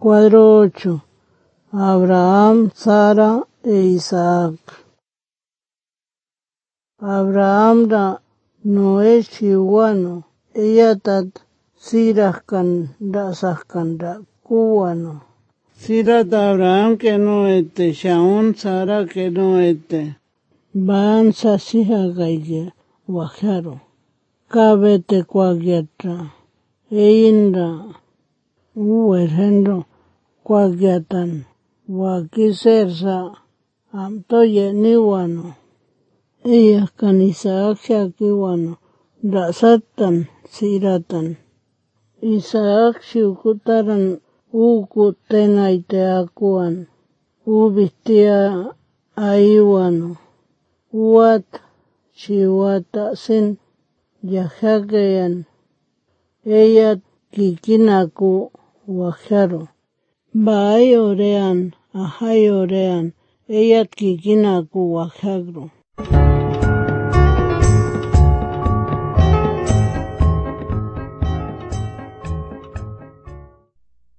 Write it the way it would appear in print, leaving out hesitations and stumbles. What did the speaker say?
Cuadro 8. Abraham, Sara e Isaac. Abraham ra Noé chihuano, eyatat siraskan dasaskan da cubano. Sirat Abraham que no Shaun Sara que no Van sasija gaya wajaro. Kabete kwagyatra. Einra uwerhendo kwagyatan. Wakisersa amtoye niwano. Ella kan Isaac shakiwano. Dasatan siratan. Isaac shukutaran tenaite akuan. Ubistia aiwano. Uat chiwata sin yajakeyan. Ella kikinaku wajaro. Baay orean, ajay orean. Ella kikinaku wajagro.